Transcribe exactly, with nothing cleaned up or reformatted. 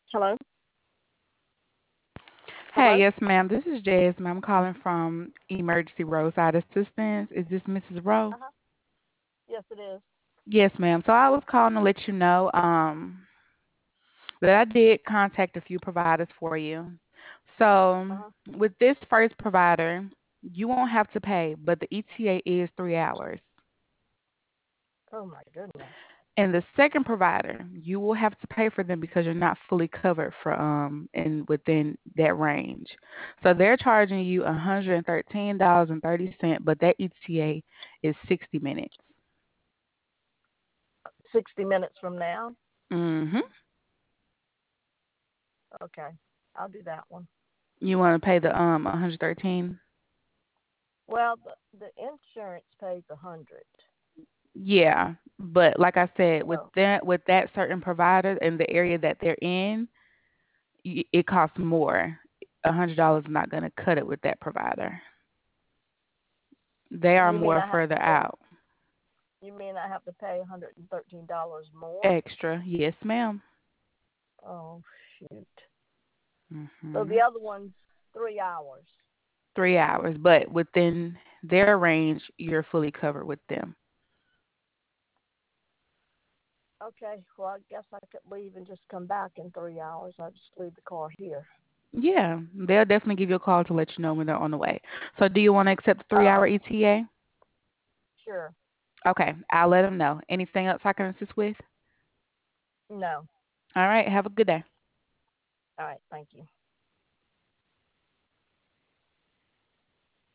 Hello? Hey, Hello? yes, ma'am. This is Jasmine. I'm calling from Emergency Roadside Assistance. Is this missus Rowe? Uh-huh. Yes, it is. Yes, ma'am. So I was calling to let you know um, that I did contact a few providers for you. So Uh-huh. with this first provider, you won't have to pay, but the E T A is three hours. Oh my goodness. And the second provider, you will have to pay for them because you're not fully covered for um in within that range. So they're charging you one hundred thirteen dollars and thirty cents, but that E T A is sixty minutes. sixty minutes from now? Mhm. Okay. I'll do that one. You want to pay the um one hundred thirteen? Well, the, the insurance pays a hundred. Yeah, but like I said, with So, that with that certain provider and the area that they're in, y- it costs more. one hundred dollars is not going to cut it with that provider. They are you mean more I have to further pay, out. you mean I have to pay one hundred thirteen dollars more? Extra. Yes, ma'am. Oh, shoot. So Mhm. the other one's three hours. Three hours, but within their range, you're fully covered with them. Okay. Well, I guess I could leave and just come back in three hours. I'll just leave the car here. Yeah, they'll definitely give you a call to let you know when they're on the way. So, do you want to accept the Oh, three-hour E T A? sure. Okay, I'll let them know. Anything else I can assist with? No. All right, have a good day. All right. Thank you.